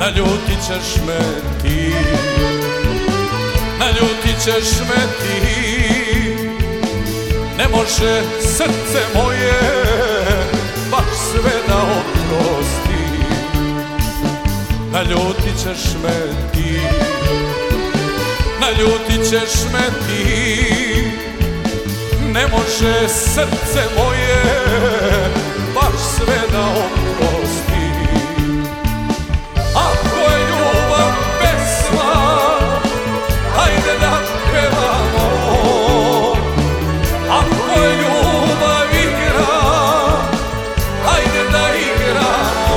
naljutit ćeš me ti, naljutit ćeš me ti. Ne može srce moje baš sve da oprosti, naljutit ćeš me ti, naljutit ćeš me ti. Ne može srce moje baš sve da oprosti. Ako je ljubav pesma, hajde da pevamo. Ako je ljubav igra, hajde da igramo.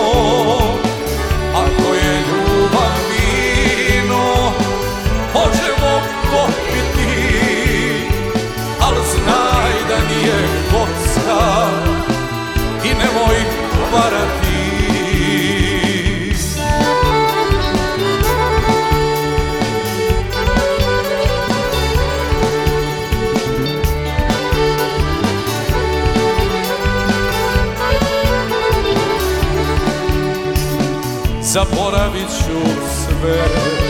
Ako je ljubav vino, možemo popiti, al znaj da nije kocka i nemoj varati. Zaboravit ću sve,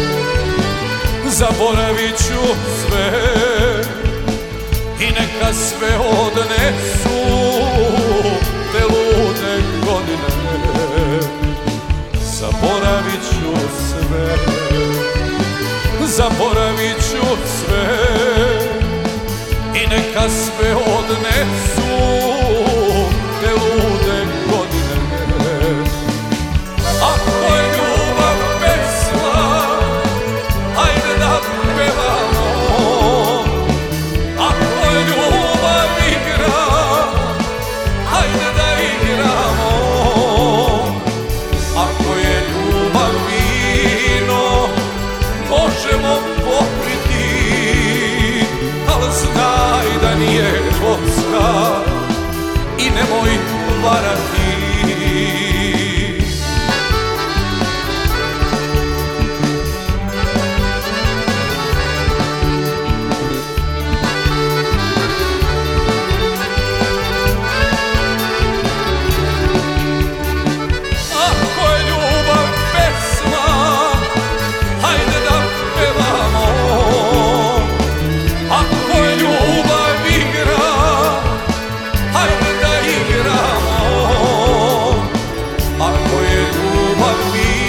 zaboravit ću sve i neka sve odnesu te lude godine. Zaboravit ću sve, zaboravit ću sve i neka sve odnesu te lude godine. Ako je ljubav pesma, hajde da pevamo. Ako je ljubav igra, hajde da igramo. Ako je ljubav vino, možemo popiti, al znaj da nije kocka i nemoj varati.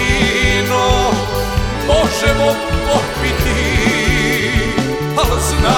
Možemo popiti, al znaj